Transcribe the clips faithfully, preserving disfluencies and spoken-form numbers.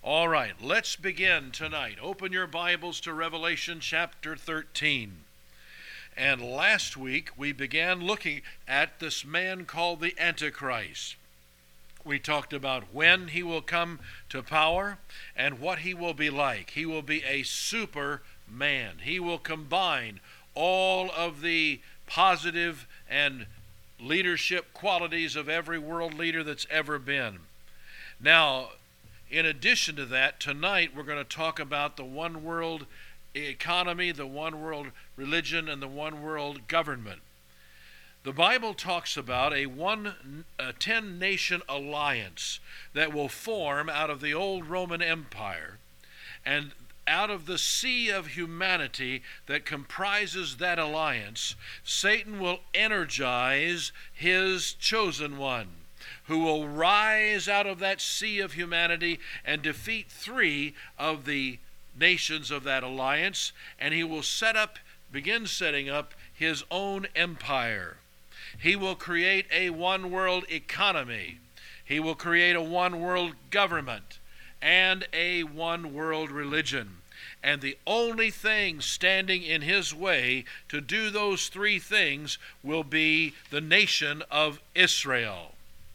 All right, let's begin tonight. Open your Bibles to Revelation chapter thirteen. And last week we began looking at this man called the Antichrist. We talked about when he will come to power and what he will be like. He will be a super man. He will combine all of the positive and leadership qualities of every world leader that's ever been. Now, in addition to that, tonight we're going to talk about the one world economy, the one world religion, and the one world government. The Bible talks about a one, a ten-nation alliance that will form out of the old Roman Empire, and out of the sea of humanity that comprises that alliance, Satan will energize his chosen one, who will rise out of that sea of humanity and defeat three of the nations of that alliance, and he will set up, begin setting up his own empire. He will create a one world economy. He will create a one world government and a one world religion. And the only thing standing in his way to do those three things will be the nation of Israel.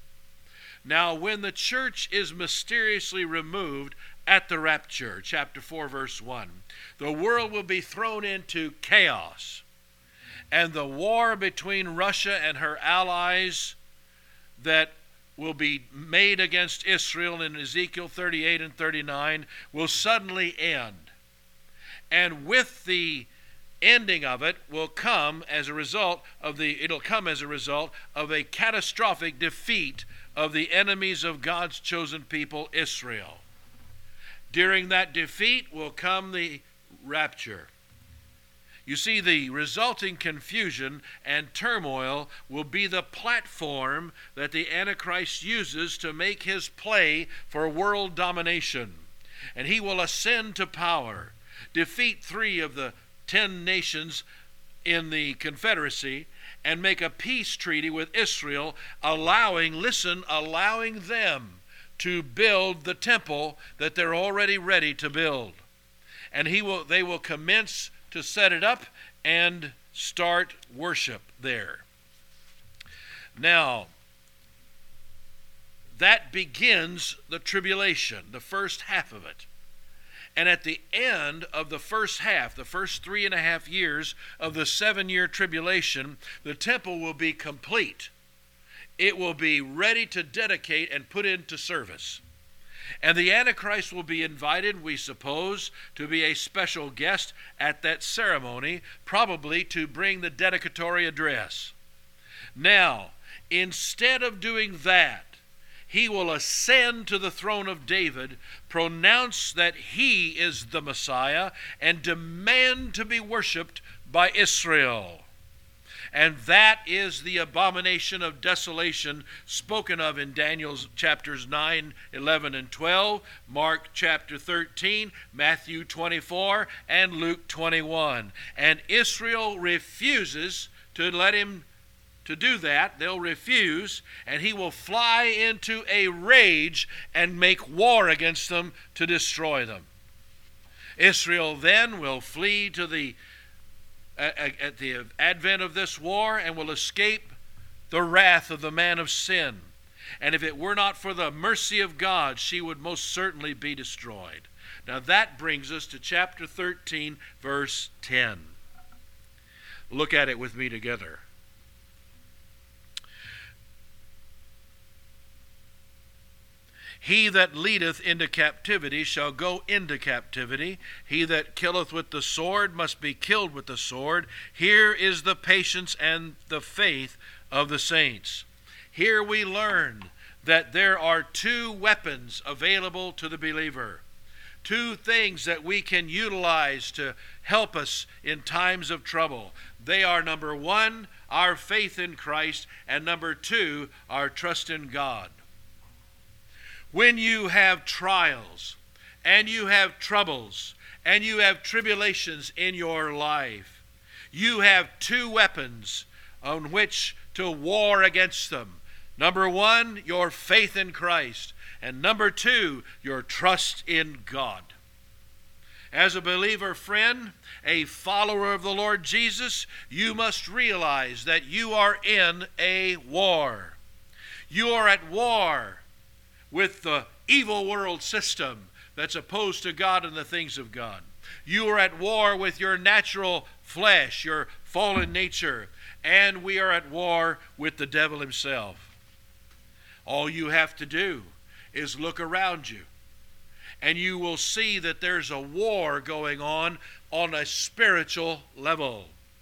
Now, when the church is mysteriously removed at the rapture, chapter four, verse one, the world will be thrown into chaos. And the war between Russia and her allies that will be made against Israel in Ezekiel thirty-eight and thirty-nine will suddenly end. And with the ending of it will come as a result of the, it'll come as a result of a catastrophic defeat of the enemies of God's chosen people, Israel. During that defeat will come the rapture. You see, the resulting confusion and turmoil will be the platform that the Antichrist uses to make his play for world domination. And he will ascend to power, defeat three of the ten nations in the Confederacy, and make a peace treaty with Israel, allowing, listen, allowing them to build the temple that they're already ready to build. And he will, they will commence to set it up and start worship there. Now, that begins the tribulation, the first half of it. And at the end of the first half, the first three and a half years of the seven-year tribulation, the temple will be complete. It will be ready to dedicate and put into service. And the Antichrist will be invited, we suppose, to be a special guest at that ceremony, probably to bring the dedicatory address. Now, instead of doing that, he will ascend to the throne of David, pronounce that he is the Messiah, and demand to be worshipped by Israel. And that is the abomination of desolation spoken of in Daniel's chapters nine, eleven, and twelve, Mark chapter thirteen, Matthew twenty-four, and Luke twenty-one. And Israel refuses to let him to do that. They'll refuse, and he will fly into a rage and make war against them to destroy them. Israel then will flee to the at the advent of this war and will escape the wrath of the man of sin. And if it were not for the mercy of God, she would most certainly be destroyed. Now that brings us to chapter thirteen, verse ten. Look at it with me together. He that leadeth into captivity shall go into captivity. He that killeth with the sword must be killed with the sword. Here is the patience and the faith of the saints. Here we learn that there are two weapons available to the believer. Two things that we can utilize to help us in times of trouble. They are, number one, our faith in Christ, and number two, our trust in God. When you have trials, and you have troubles, and you have tribulations in your life, you have two weapons on which to war against them. Number one, your faith in Christ. And number two, your trust in God. As a believer friend, a follower of the Lord Jesus, you must realize that you are in a war. You are at war with the evil world system that's opposed to God and the things of God. You are at war with your natural flesh, your fallen nature, and we are at war with the devil himself. All you have to do is look around you, and you will see that there's a war going on on a spiritual level.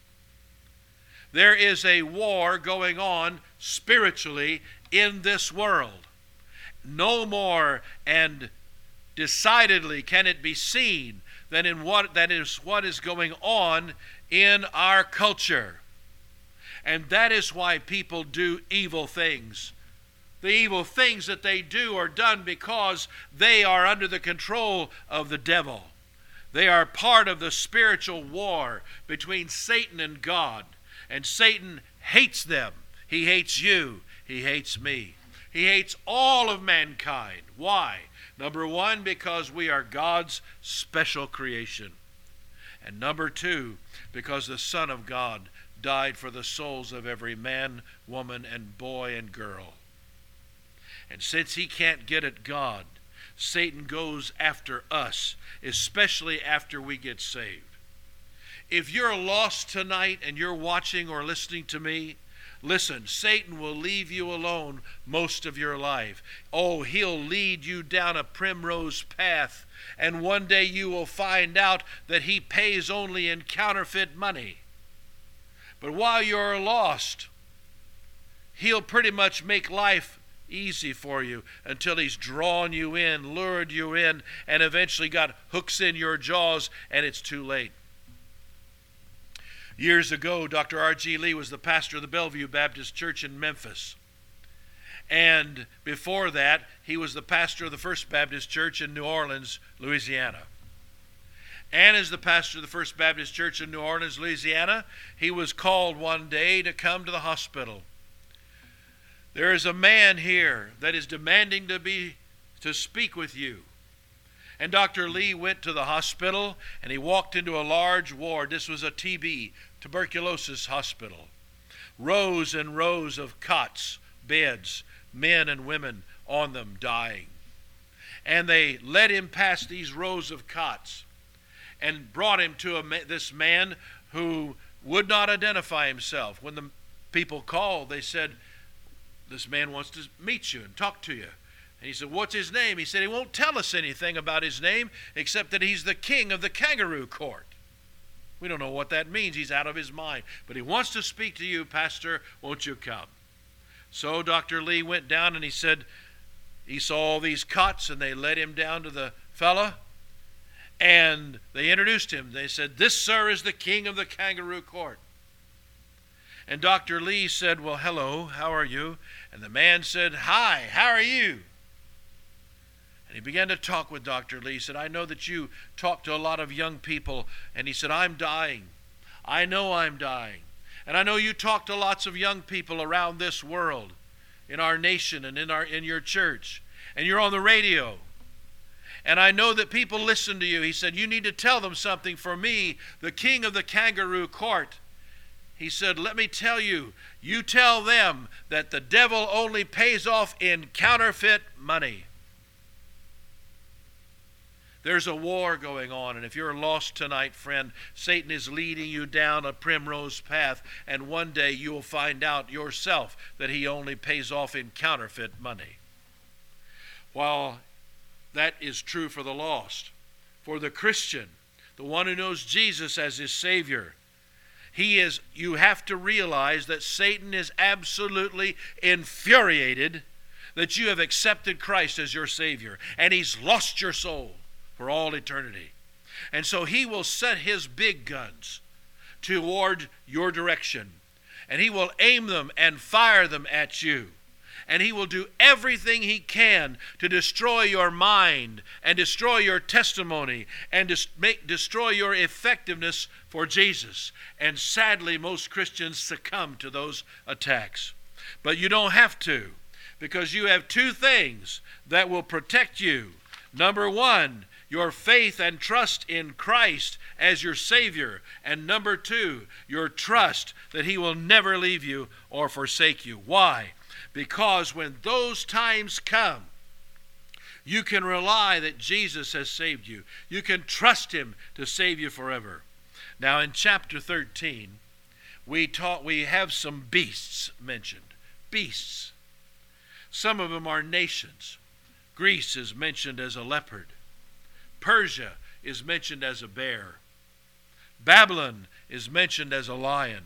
There is a war going on spiritually in this world. No more and decidedly can it be seen than in what that is what is going on in our culture. And that is why people do evil things. The evil things that they do are done because they are under the control of the devil. They are part of the spiritual war between Satan and God. And Satan hates them. He hates you. He hates me. He hates all of mankind. Why? Number one, because we are God's special creation. And number two, because the Son of God died for the souls of every man, woman, and boy and girl. And since he can't get at God, Satan goes after us, especially after we get saved. If you're lost tonight and you're watching or listening to me, listen, Satan will leave you alone most of your life. Oh, he'll lead you down a primrose path, and one day you will find out that he pays only in counterfeit money. But while you're lost, he'll pretty much make life easy for you until he's drawn you in, lured you in, and eventually got hooks in your jaws, and it's too late. Years ago, Doctor R G Lee was the pastor of the Bellevue Baptist Church in Memphis. And before that, he was the pastor of the First Baptist Church in New Orleans, Louisiana. And as the pastor of the First Baptist Church in New Orleans, Louisiana, he was called one day to come to the hospital. There is a man here that is demanding to be to speak with you. And Doctor Lee went to the hospital, and he walked into a large ward. This was a T B, tuberculosis hospital. Rows and rows of cots, beds, men and women on them dying. And they led him past these rows of cots and brought him to a, this man who would not identify himself. When the people called, they said, "This man wants to meet you and talk to you." And he said, "What's his name?" He said, "He won't tell us anything about his name except that he's the king of the kangaroo court." We don't know what that means. He's out of his mind. But he wants to speak to you, Pastor. Won't you come? So Doctor Lee went down, and he said he saw all these cots, and they led him down to the fella, and they introduced him. They said, "This, sir, is the king of the kangaroo court." And Doctor Lee said, "Well, hello, how are you?" And the man said, "Hi, how are you?" And he began to talk with Doctor Lee. He said, "I know that you talk to a lot of young people." And he said, "I'm dying. I know I'm dying. And I know you talk to lots of young people around this world, in our nation and in our in your church. And you're on the radio. And I know that people listen to you." He said, "You need to tell them something. For me, the king of the kangaroo court," he said, "let me tell you, you tell them that the devil only pays off in counterfeit money." There's a war going on, and if you're lost tonight, friend, Satan is leading you down a primrose path, and one day you will find out yourself that he only pays off in counterfeit money. While that is true for the lost, for the Christian, the one who knows Jesus as his Savior, He is, you have to realize that Satan is absolutely infuriated that you have accepted Christ as your Savior, and he's lost your soul for all eternity. And so he will set his big guns toward your direction, and he will aim them and fire them at you. And he will do everything he can to destroy your mind and destroy your testimony and dis- make, destroy your effectiveness for Jesus. And sadly, most Christians succumb to those attacks. But you don't have to, because you have two things that will protect you. Number one, your faith and trust in Christ as your Savior. And number two, your trust that He will never leave you or forsake you. Why? Because when those times come, you can rely that Jesus has saved you. You can trust Him to save you forever. Now in chapter thirteen, we taught we have some beasts mentioned. Beasts. Some of them are nations. Greece is mentioned as a leopard. Persia is mentioned as a bear. Babylon is mentioned as a lion.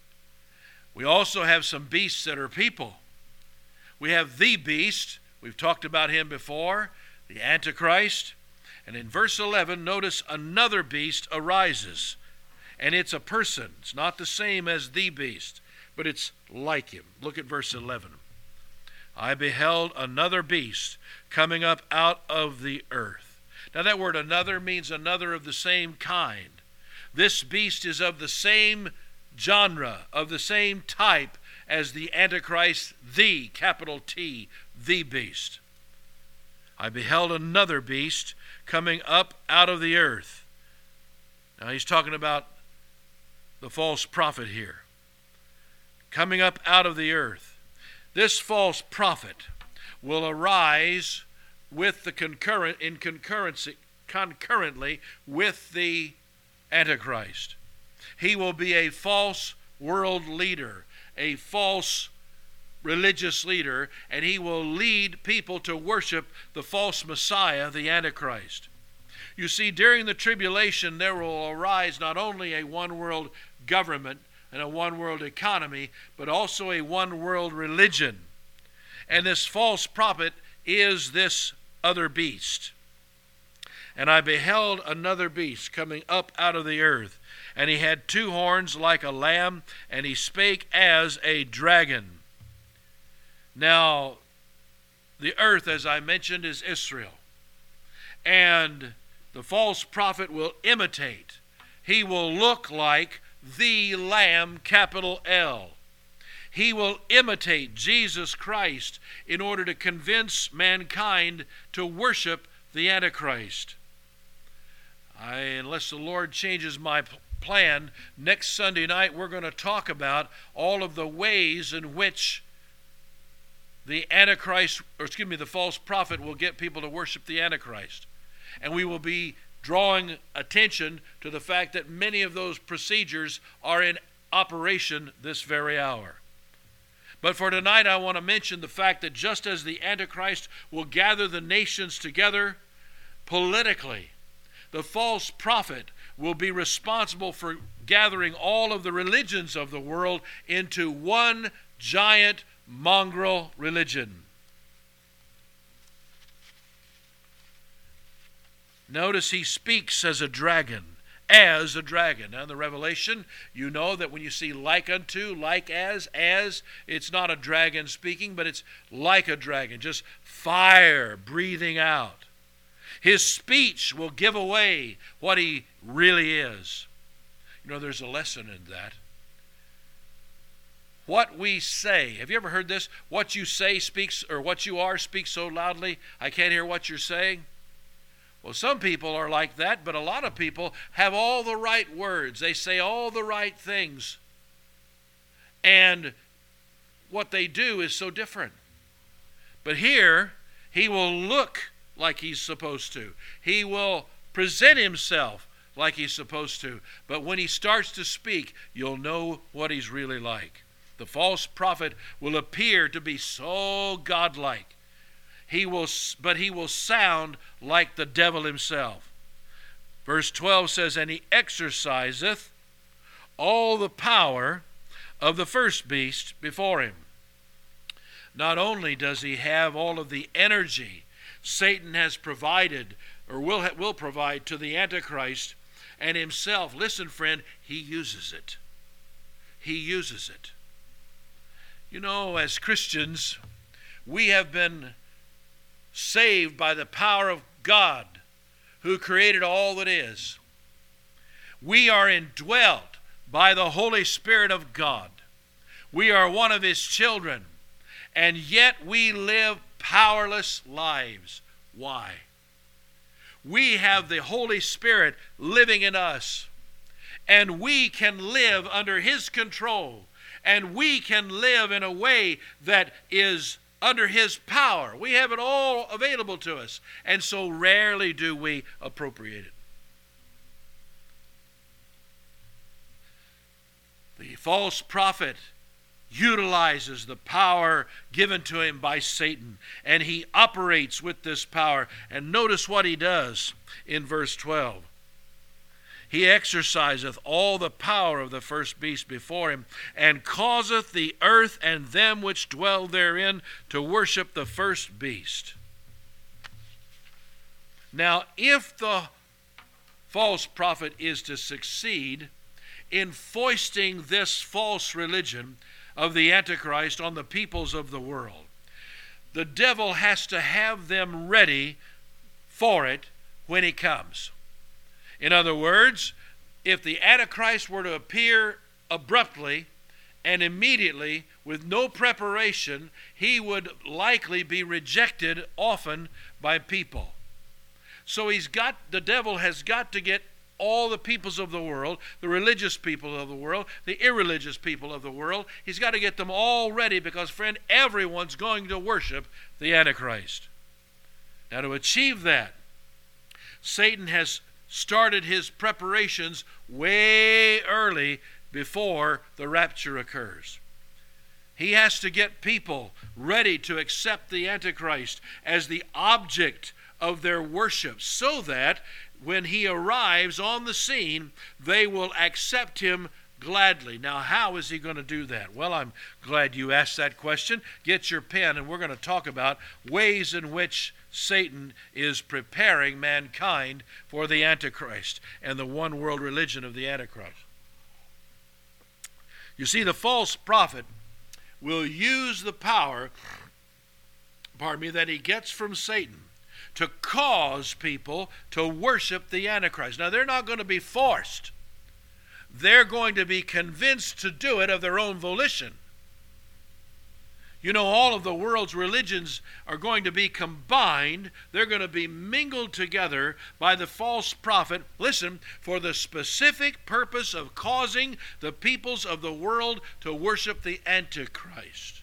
We also have some beasts that are people. We have the beast. We've talked about him before, the Antichrist. And in verse eleven, notice another beast arises. And it's a person. It's not the same as the beast, but it's like him. Look at verse eleven. I beheld another beast coming up out of the earth. Now that word another means another of the same kind. This beast is of the same genre, of the same type as the Antichrist, the, capital T, the beast. I beheld another beast coming up out of the earth. Now he's talking about the false prophet here. Coming up out of the earth. This false prophet will arise with the concurrent in concurrency concurrently with the Antichrist. He will be a false world leader, a false religious leader, and he will lead people to worship the false Messiah, the Antichrist. You see, during the tribulation, there will arise not only a one world government and a one world economy, but also a one world religion. And this false prophet is this other beast. And I beheld another beast coming up out of the earth, and he had two horns like a lamb, and he spake as a dragon. Now, the earth, as I mentioned, is Israel. And the false prophet will imitate. He will look like the Lamb, capital L. He will imitate Jesus Christ in order to convince mankind to worship the Antichrist. I, unless the Lord changes my plan, next Sunday night we're going to talk about all of the ways in which the Antichrist, or excuse me, the false prophet will get people to worship the Antichrist. And we will be drawing attention to the fact that many of those procedures are in operation this very hour. But for tonight, I want to mention the fact that just as the Antichrist will gather the nations together politically, the false prophet will be responsible for gathering all of the religions of the world into one giant mongrel religion. Notice he speaks as a dragon, as a dragon. Now in the Revelation, you know that when you see like unto, like as, as, it's not a dragon speaking, but it's like a dragon, just fire breathing out. His speech will give away what he really is. You know, there's a lesson in that. What we say, have you ever heard this? What you say speaks, or what you are speaks so loudly, I can't hear what you're saying. Well, some people are like that, but a lot of people have all the right words. They say all the right things. And what they do is so different. But here, he will look like he's supposed to. He will present himself like he's supposed to. But when he starts to speak, you'll know what he's really like. The false prophet will appear to be so godlike. He will, but he will sound like the devil himself. Verse twelve says, and he exerciseth all the power of the first beast before him. Not only does he have all of the energy Satan has provided, or will, will provide to the Antichrist and himself, listen friend, he uses it. He uses it. You know, as Christians, we have been saved by the power of God who created all that is. We are indwelt by the Holy Spirit of God. We are one of His children. And yet we live powerless lives. Why? We have the Holy Spirit living in us, and we can live under His control, and we can live in a way that is under His power. We have it all available to us, and so rarely do we appropriate it. The false prophet utilizes the power given to him by Satan, and he operates with this power. And notice what he does in verse twelve. He exerciseth all the power of the first beast before him, and causeth the earth and them which dwell therein to worship the first beast. Now, if the false prophet is to succeed in foisting this false religion of the Antichrist on the peoples of the world, the devil has to have them ready for it when he comes. In other words, if the Antichrist were to appear abruptly and immediately with no preparation, he would likely be rejected often by people. So he's got, the devil has got to get all the peoples of the world, the religious people of the world, the irreligious people of the world. He's got to get them all ready because, friend, everyone's going to worship the Antichrist. Now, to achieve that, Satan has started his preparations way early before the rapture occurs. He has to get people ready to accept the Antichrist as the object of their worship, so that when he arrives on the scene, they will accept him gladly. Now, how is he going to do that? Well, I'm glad you asked that question. Get your pen, and we're going to talk about ways in which Satan is preparing mankind for the Antichrist and the one world religion of the Antichrist. You see, the false prophet will use the power, pardon me, that he gets from Satan to cause people to worship the Antichrist. Now, they're not going to be forced. They're going to be convinced to do it of their own volition. You know, all of the world's religions are going to be combined. They're going to be mingled together by the false prophet, listen, for the specific purpose of causing the peoples of the world to worship the Antichrist.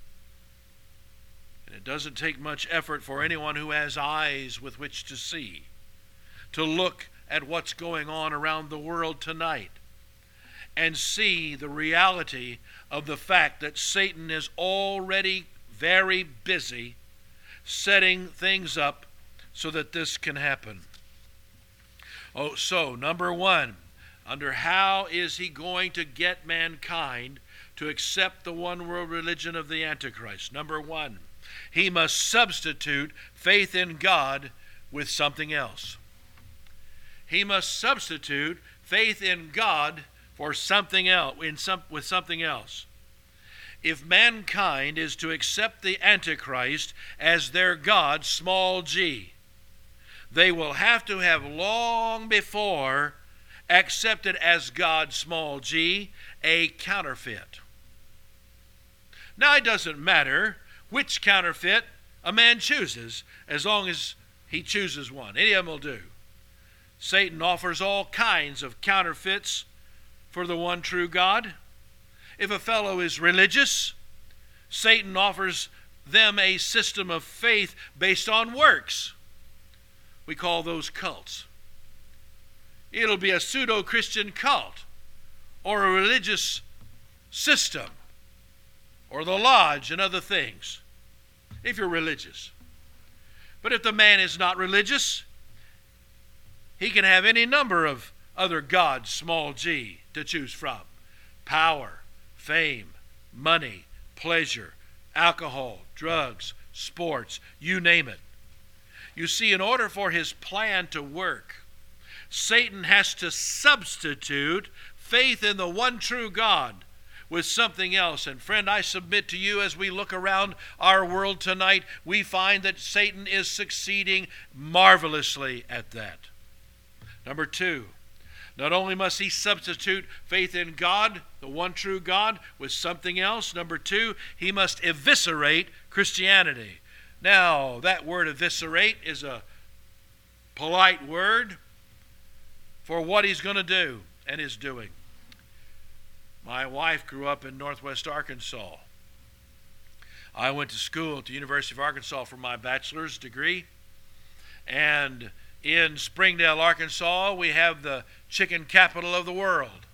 And it doesn't take much effort for anyone who has eyes with which to see, to look at what's going on around the world tonight and see the reality of the fact that Satan is already very busy setting things up so that this can happen. Oh, so number one, under how is he going to get mankind to accept the one world religion of the Antichrist? Number one, he must substitute faith in God with something else. He must substitute faith in God for something else, in some, with something else. If mankind is to accept the Antichrist as their God, small g, they will have to have long before accepted as God, small g, a counterfeit. Now, it doesn't matter which counterfeit a man chooses, as long as he chooses one. Any of them will do. Satan offers all kinds of counterfeits for the one true God. If a fellow is religious, Satan offers them a system of faith based on works. We call those cults. It'll be a pseudo-Christian cult or a religious system or the lodge and other things, if you're religious. But if the man is not religious, he can have any number of other gods, small g, to choose from. Power, fame, money, pleasure, alcohol, drugs, sports, you name it. You see, in order for his plan to work, Satan has to substitute faith in the one true God with something else. And friend, I submit to you, as we look around our world tonight, we find that Satan is succeeding marvelously at that. Number two, Not only must he substitute faith in God, the one true God, with something else. Number two, he must eviscerate Christianity. Now, that word eviscerate is a polite word for what he's going to do and is doing. My wife grew up in Northwest Arkansas. I went to school at the University of Arkansas for my bachelor's degree. And in Springdale, Arkansas, we have the chicken capital of the world.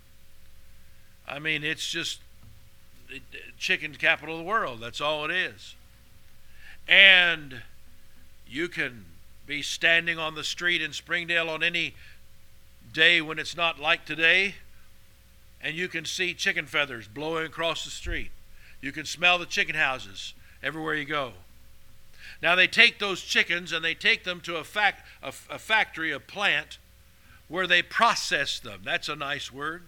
I mean, it's just chicken capital of the world. That's all it is. And you can be standing on the street in Springdale on any day when it's not like today, and you can see chicken feathers blowing across the street. You can smell the chicken houses everywhere you go. Now they take those chickens and they take them to a, fac- a, a factory, a plant, where they process them. That's a nice word.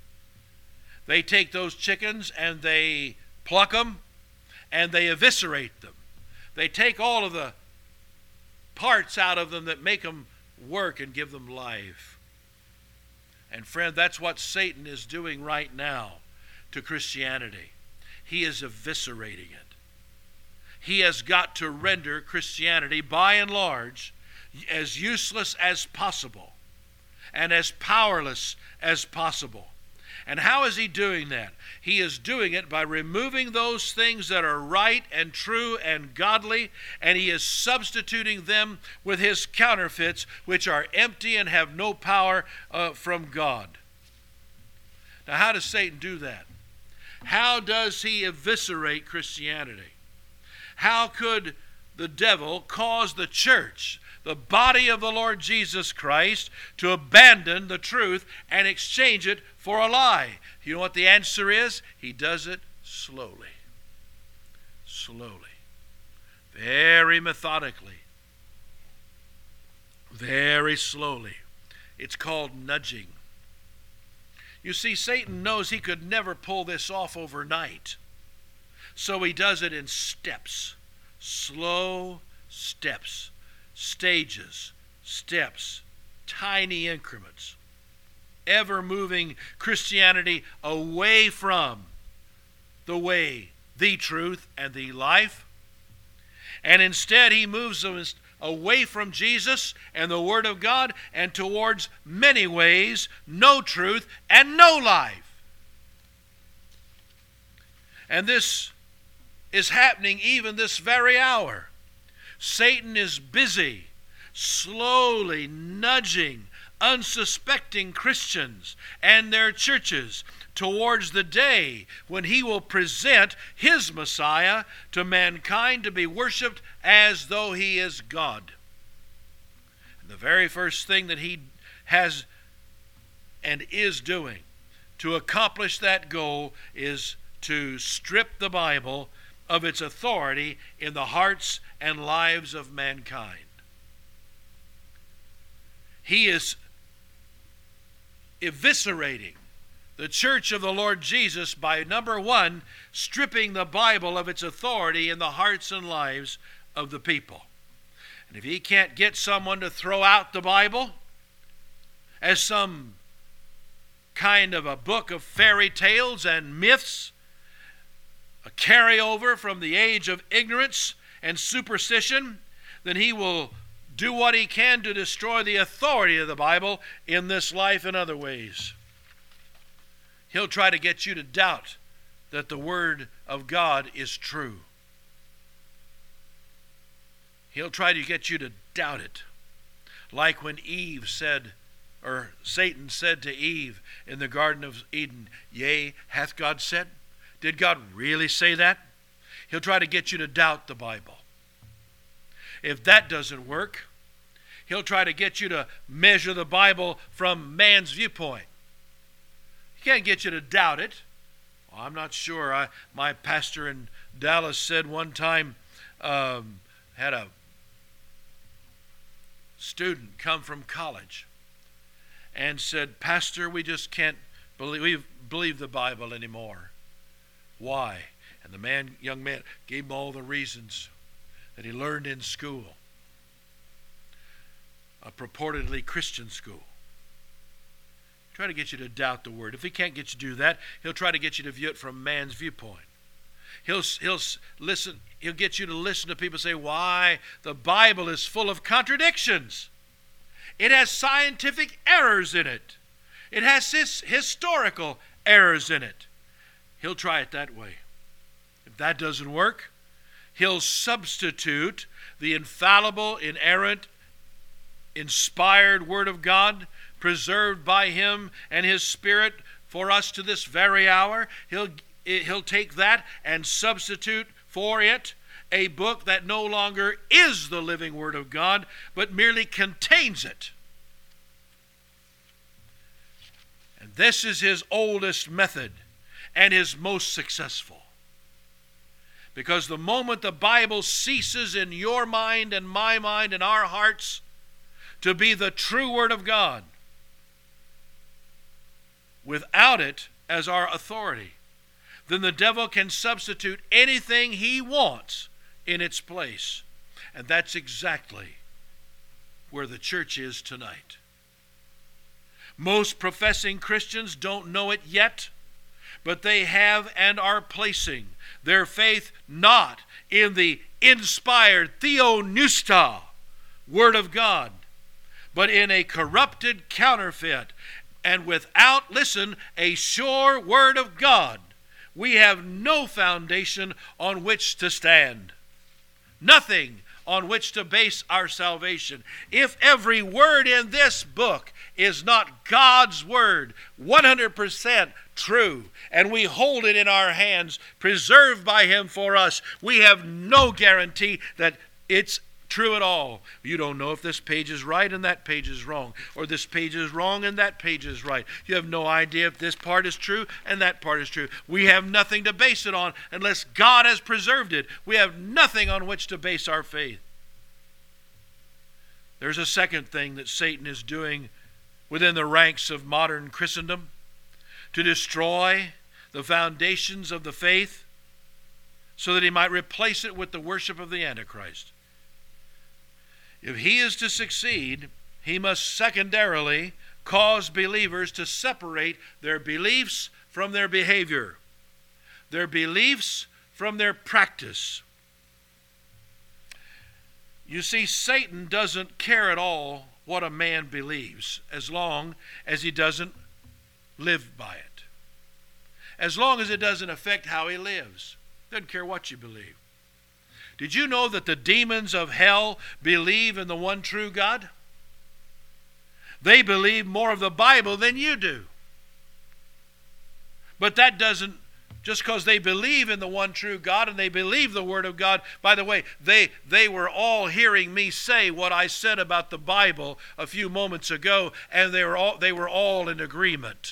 They take those chickens and they pluck them and they eviscerate them. They take all of the parts out of them that make them work and give them life. And friend, that's what Satan is doing right now to Christianity. He is eviscerating it. He has got to render Christianity, by and large, as useless as possible and as powerless as possible. And how is he doing that? He is doing it by removing those things that are right and true and godly, and he is substituting them with his counterfeits, which are empty and have no power uh, from God. Now, how does Satan do that? How does he eviscerate Christianity? How could the devil cause the church, the body of the Lord Jesus Christ, to abandon the truth and exchange it for a lie? You know what the answer is? He does it slowly. Slowly. Very methodically. Very slowly. It's called nudging. You see, Satan knows he could never pull this off overnight. So he does it in steps. Slow steps. Stages. Steps. Tiny increments. Ever moving Christianity away from the way, the truth, and the life. And instead he moves them away from Jesus and the Word of God and towards many ways, no truth, and no life. And this is happening even this very hour. Satan is busy, slowly nudging unsuspecting Christians and their churches towards the day when he will present his Messiah to mankind to be worshiped as though he is God. And the very first thing that he has and is doing to accomplish that goal is to strip the Bible of its authority in the hearts and lives of mankind. He is eviscerating the church of the Lord Jesus by, number one, stripping the Bible of its authority in the hearts and lives of the people. And if he can't get someone to throw out the Bible as some kind of a book of fairy tales and myths, a carryover from the age of ignorance and superstition, then he will do what he can to destroy the authority of the Bible in this life and other ways. He'll try to get you to doubt that the Word of God is true. He'll try to get you to doubt it. Like when Eve said, or Satan said to Eve in the Garden of Eden, "Yea, hath God said?" Did God really say that? He'll try to get you to doubt the Bible. If that doesn't work, he'll try to get you to measure the Bible from man's viewpoint. He can't get you to doubt it. Well, I'm not sure. I, my pastor in Dallas said one time, um, had a student come from college and said, "Pastor, we just can't believe, we believe the Bible anymore." Why? And the man, young man gave him all the reasons that he learned in school, a purportedly Christian school. Try to get you to doubt the Word. If he can't get you to do that, he'll try to get you to view it from man's viewpoint. He'll, he'll, listen, he'll get you to listen to people say, why? The Bible is full of contradictions. It has scientific errors in it. It has his historical errors in it. He'll try it that way. If that doesn't work, he'll substitute the infallible, inerrant, inspired Word of God, preserved by him and his Spirit for us to this very hour. He'll, he'll take that and substitute for it a book that no longer is the living Word of God, but merely contains it. And this is his oldest method and his most successful. Because the moment the Bible ceases in your mind and my mind and our hearts to be the true Word of God, without it as our authority, then the devil can substitute anything he wants in its place. And that's exactly where the church is tonight. Most professing Christians don't know it yet, but they have and are placing their faith not in the inspired theopneustos, Word of God, but in a corrupted counterfeit. And without, listen, a sure Word of God, we have no foundation on which to stand. Nothing on which to base our salvation. If every word in this book is not God's Word, one hundred percent true, and we hold it in our hands, preserved by him for us, we have no guarantee that it's true at all. You don't know if this page is right and that page is wrong, or this page is wrong and that page is right. You have no idea if this part is true and that part is true. We have nothing to base it on unless God has preserved it. We have nothing on which to base our faith. There's a second thing that Satan is doing within the ranks of modern Christendom to destroy the foundations of the faith so that he might replace it with the worship of the Antichrist. If he is to succeed, he must secondarily cause believers to separate their beliefs from their behavior, their beliefs from their practice. You see, Satan doesn't care at all what a man believes, as long as he doesn't live by it. As long as it doesn't affect how he lives. Doesn't care what you believe. Did you know that the demons of hell believe in the one true God? They believe more of the Bible than you do. But that doesn't, just because they believe in the one true God and they believe the Word of God, by the way, they, they were all hearing me say what I said about the Bible a few moments ago, and they were all, they were all in agreement.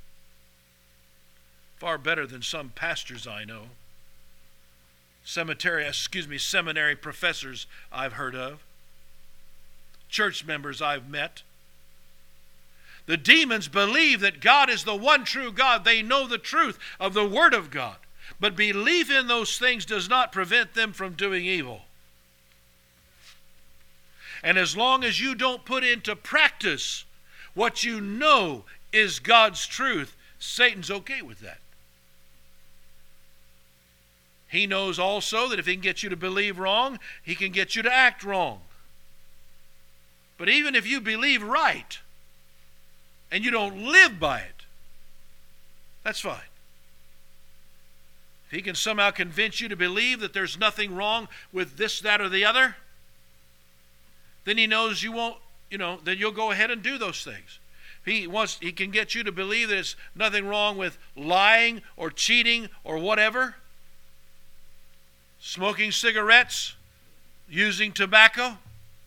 Far better than some pastors I know. Cemetery, excuse me, seminary professors I've heard of, church members I've met. The demons believe that God is the one true God. They know the truth of the Word of God. But belief in those things does not prevent them from doing evil. And as long as you don't put into practice what you know is God's truth, Satan's okay with that. He knows also that if he can get you to believe wrong, he can get you to act wrong. But even if you believe right and you don't live by it, that's fine. If he can somehow convince you to believe that there's nothing wrong with this, that, or the other, then he knows you won't, you know, then you'll go ahead and do those things. He wants, he can get you to believe that there's nothing wrong with lying or cheating or whatever. Smoking cigarettes, using tobacco.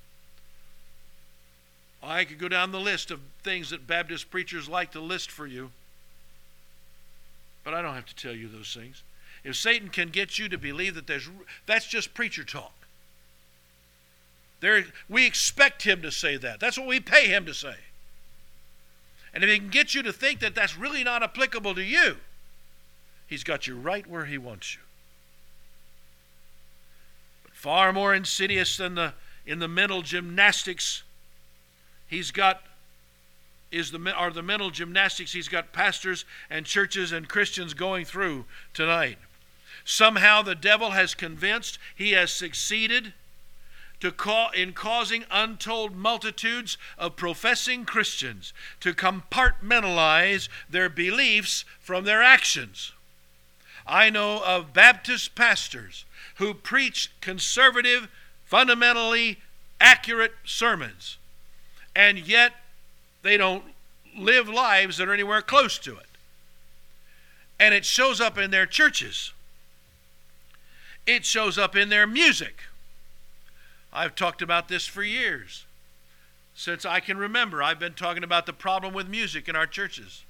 I could go down the list of things that Baptist preachers like to list for you. But I don't have to tell you those things. If Satan can get you to believe that there's, that's just preacher talk. There, we expect him to say that. That's what we pay him to say. And if he can get you to think that that's really not applicable to you, he's got you right where he wants you. Far more insidious than the in the mental gymnastics, he's got is the, are the mental gymnastics he's got pastors and churches and Christians going through tonight. Somehow the devil has convinced he has succeeded to call, in causing untold multitudes of professing Christians to compartmentalize their beliefs from their actions. I know of Baptist pastors who preach conservative, fundamentally accurate sermons, and yet they don't live lives that are anywhere close to it. And it shows up in their churches. It shows up in their music. I've talked about this for years. Since I can remember, I've been talking about the problem with music in our churches.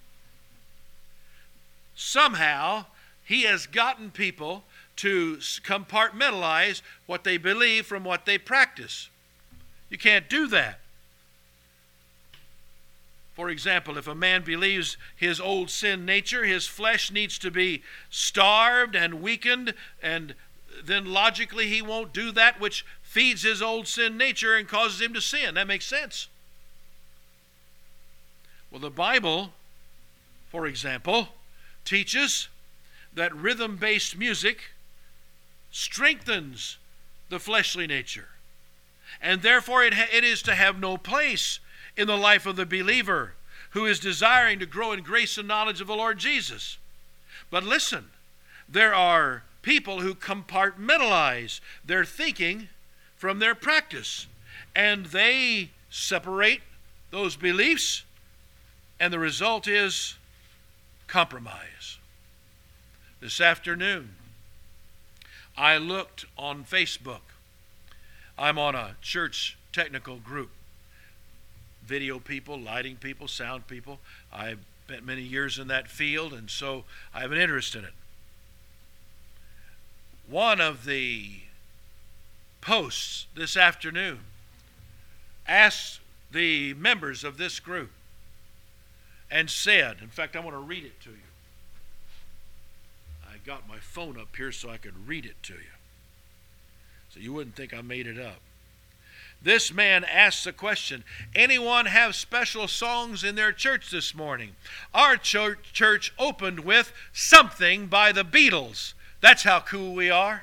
Somehow, he has gotten people to compartmentalize what they believe from what they practice. You can't do that. For example, if a man believes his old sin nature, his flesh needs to be starved and weakened, and then logically he won't do that which feeds his old sin nature and causes him to sin. That makes sense. Well, the Bible, for example, teaches that rhythm-based music strengthens the fleshly nature. And therefore it, ha- it is to have no place in the life of the believer who is desiring to grow in grace and knowledge of the Lord Jesus. But listen, there are people who compartmentalize their thinking from their practice, and they separate those beliefs, and the result is compromise. This afternoon, I looked on Facebook. I'm on a church technical group. Video people, lighting people, sound people. I've spent many years in that field, and so I have an interest in it. One of the posts this afternoon asked the members of this group and said, in fact, I want to read it to you. I got my phone up here so I could read it to you, so you wouldn't think I made it up. This man asks the question, anyone have special songs in their church this morning? Our church, church opened with Something by the Beatles. That's how cool we are.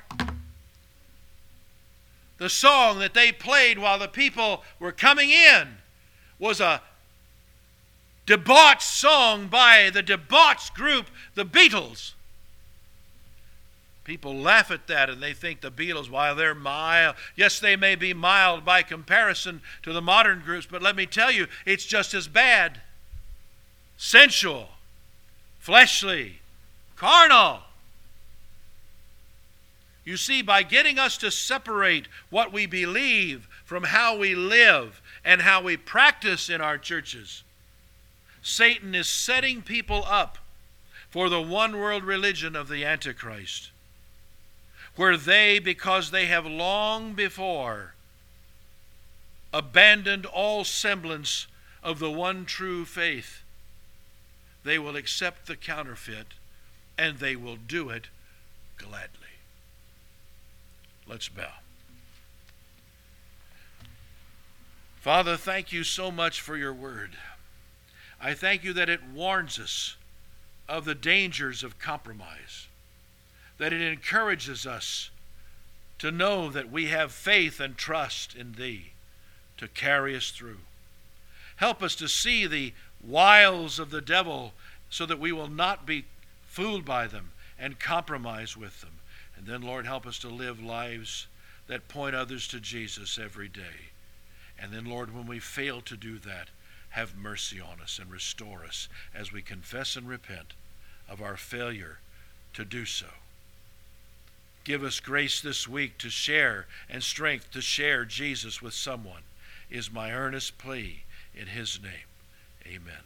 The song that they played while the people were coming in was a debauched song by the debauched group, the Beatles. People laugh at that and they think the Beatles, while they're mild, yes, they may be mild by comparison to the modern groups, but let me tell you, it's just as bad. Sensual, fleshly, carnal. You see, by getting us to separate what we believe from how we live and how we practice in our churches, Satan is setting people up for the one world religion of the Antichrist, where they, because they have long before abandoned all semblance of the one true faith, they will accept the counterfeit, and they will do it gladly. Let's bow. Father, thank you so much for your word. I thank you that it warns us of the dangers of compromise, that it encourages us to know that we have faith and trust in thee to carry us through. Help us to see the wiles of the devil so that we will not be fooled by them and compromise with them. And then, Lord, help us to live lives that point others to Jesus every day. And then, Lord, when we fail to do that, have mercy on us and restore us as we confess and repent of our failure to do so. Give us grace this week to share and strength to share Jesus with someone, is my earnest plea in his name. Amen.